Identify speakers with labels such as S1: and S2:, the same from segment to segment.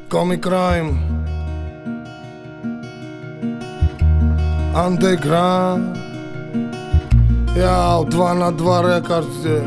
S1: Comic Crime, Underground, Яу, 2 на 2 рекорд здесь.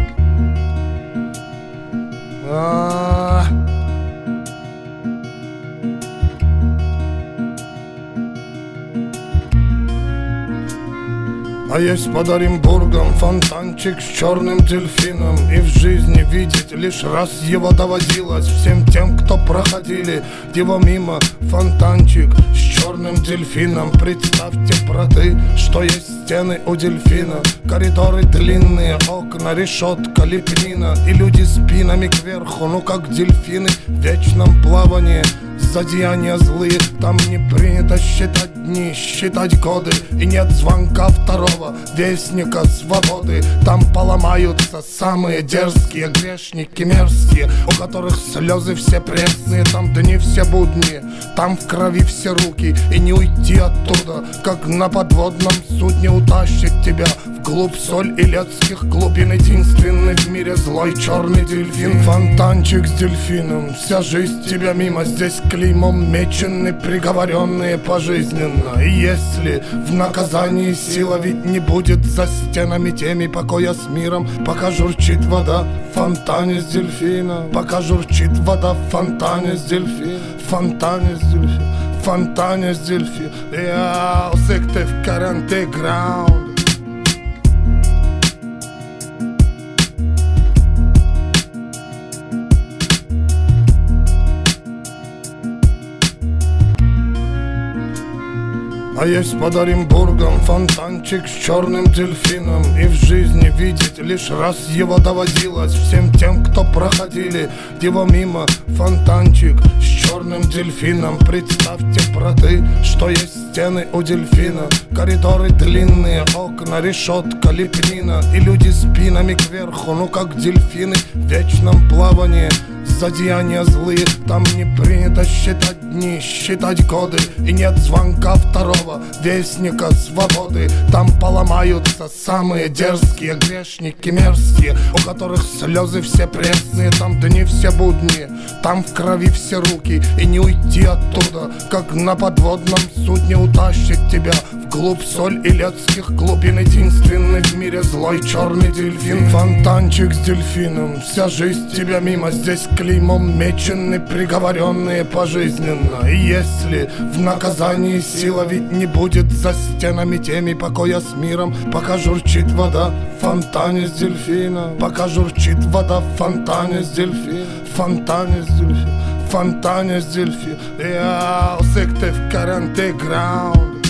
S1: А есть под Оренбургом фонтанчик с черным дельфином, и в жизни видеть лишь раз его доводилось всем тем, кто проходили его мимо. Фонтанчик с черным дельфином. Представьте, браты, что есть стены у дельфина, коридоры длинные, окна, решетка, лепнина, и люди спинами кверху, ну как дельфины в вечном плавании. Зодеяния злые, там не принято считать дни, считать годы, и нет звонка второго вестника свободы. Там поломаются самые дерзкие грешники мерзкие, у которых слезы все пресные, там дни все будни, там в крови все руки, и не уйти оттуда, как на подводном судне утащит тебя вглубь соль илецких глубин. Единственный в мире злой черный дельфин. Фонтанчик с дельфином, вся жизнь тебя мимо. Здесь клеймом мечены приговоренные пожизненно. И если в наказании сила ведь не будет за стенами теми покоя с миром, пока журчит вода в фонтане с дельфином, пока журчит вода в фонтане с дельфином, фонтане с дельфином, фонтане с дельфином. Яу, секты в Underground. А есть под Оренбургом фонтанчик с черным дельфином, и в жизни видеть лишь раз его доводилось всем тем, кто проходили его мимо. Фонтанчик с черным дельфином. Представьте, браты, что есть стены у дельфина, коридоры длинные, окна, решетка, лепнина, и люди спинами кверху, ну как дельфины в вечном плавании. Зодеяния злые, там не принято считать дни, считать годы, и нет звонка второго вестника свободы. Там поломаются самые дерзкие грешники мерзкие, у которых слезы все пресные, там дни все будни, там в крови все руки, и не уйти оттуда, как на подводном судне утащит тебя вглубь соль илецких глубин. Единственный в мире злой черный дельфин. Фонтанчик с дельфином, вся жизнь тебя мимо. Здесь клеймом мечены приговоренные пожизненно. И если в наказании сила ведь не будет за стенами теми покоя с миром, пока журчит вода в фонтане с дельфином, пока журчит вода в фонтане с дельфином, фонтане с дельфином, фонтане с дельфином. Яу, секты в Underground.